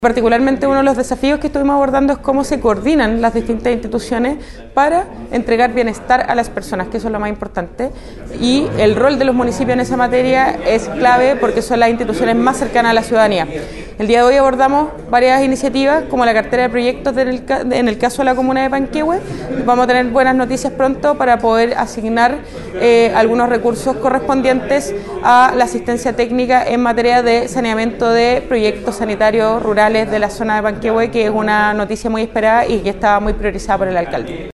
Particularmente uno de los desafíos que estuvimos abordando es cómo se coordinan las distintas instituciones para entregar bienestar a las personas, que eso es lo más importante, y el rol de los municipios en esa materia es clave porque son las instituciones más cercanas a la ciudadanía. El día de hoy abordamos varias iniciativas como la cartera de proyectos en el caso de la comuna de Panquehue. Vamos a tener buenas noticias pronto para poder asignar algunos recursos correspondientes a la asistencia técnica en materia de saneamiento de proyectos sanitarios rurales de la zona de Panquehue, que es una noticia muy esperada y que está muy priorizada por el alcalde.